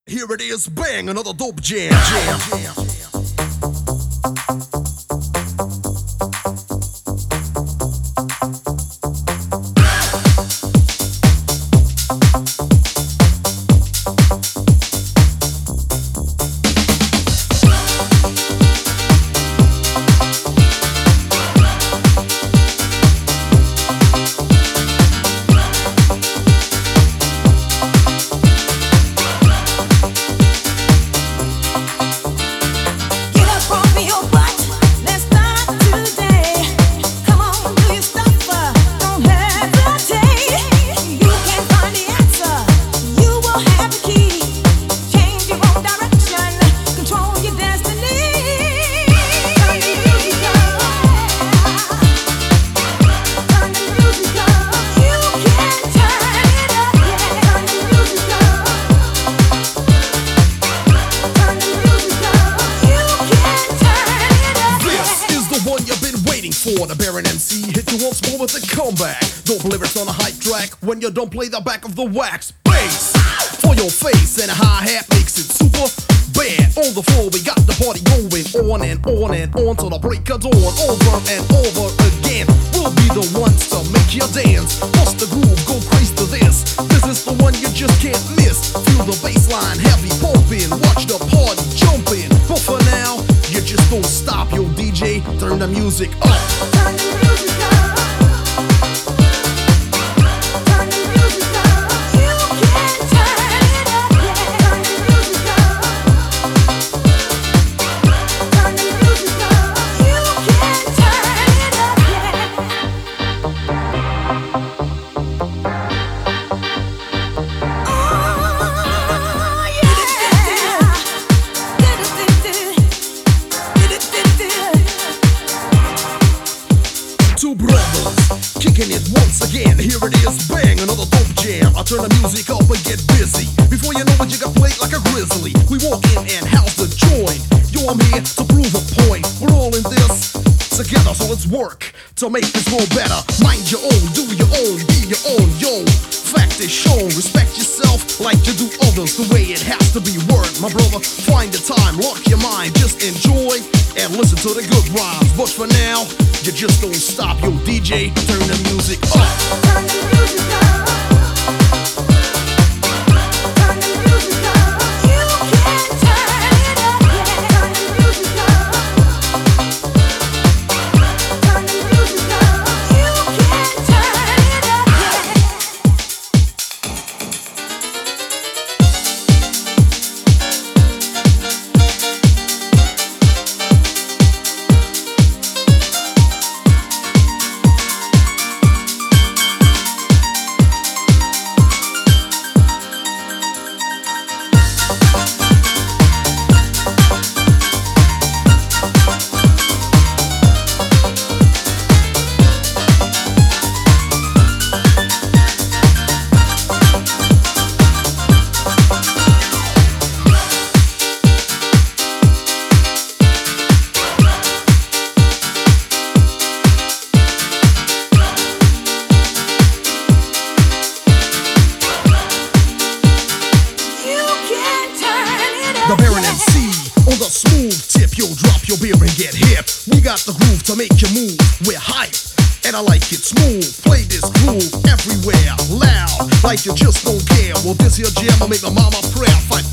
Here it is, bang, another dope jam. For the Baron MC hit you once more with a comeback. Dope lyrics on a hype track when you don't play the back of the wax. Bass for your face and a hi-hat makes it super bad. On the floor we got the party going on and on and on till the break of dawn. Over and over again, we'll be the ones to make you dance. Bust the groove, go crazy to this. This is the one you just can't miss. Feel the bass line heavy pumping, watch the party jumping. But for now, you just don't stop, yo DJ, turn the music up. Turn the music up. Turn the music up. You can turn it up, yeah. Turn the music up. Turn the music up. You can turn it up, Two brothers kicking it once again. Here it is, bang, another dope jam. I turn the music up and get busy. Before you know it, you got played like a grizzly. We walk in and house the joint. Yo, I'm here to prove a point. We're all in this together, so let's work to make this world better. Mind your own, do your own, be your own, yo. Fact is shown, respect yourself like you do others. The way it has to be worked, my brother. Find the time, lock your mind, just enjoy and listen to the good rhymes. But for now, you just don't stop, yo DJ, turn the music up. turn the music up. Turn the music up. You can turn it up, yeah. Turn the music up. Turn the music up. You can turn it up, yeah. The Baron MC on the smooth tip. Yo, drop your beer and get hip. We got the groove to make you move. We're hype, and I like it smooth. Play this groove everywhere, loud, like you just don't care. Well, this here jam will make my mama proud. Fight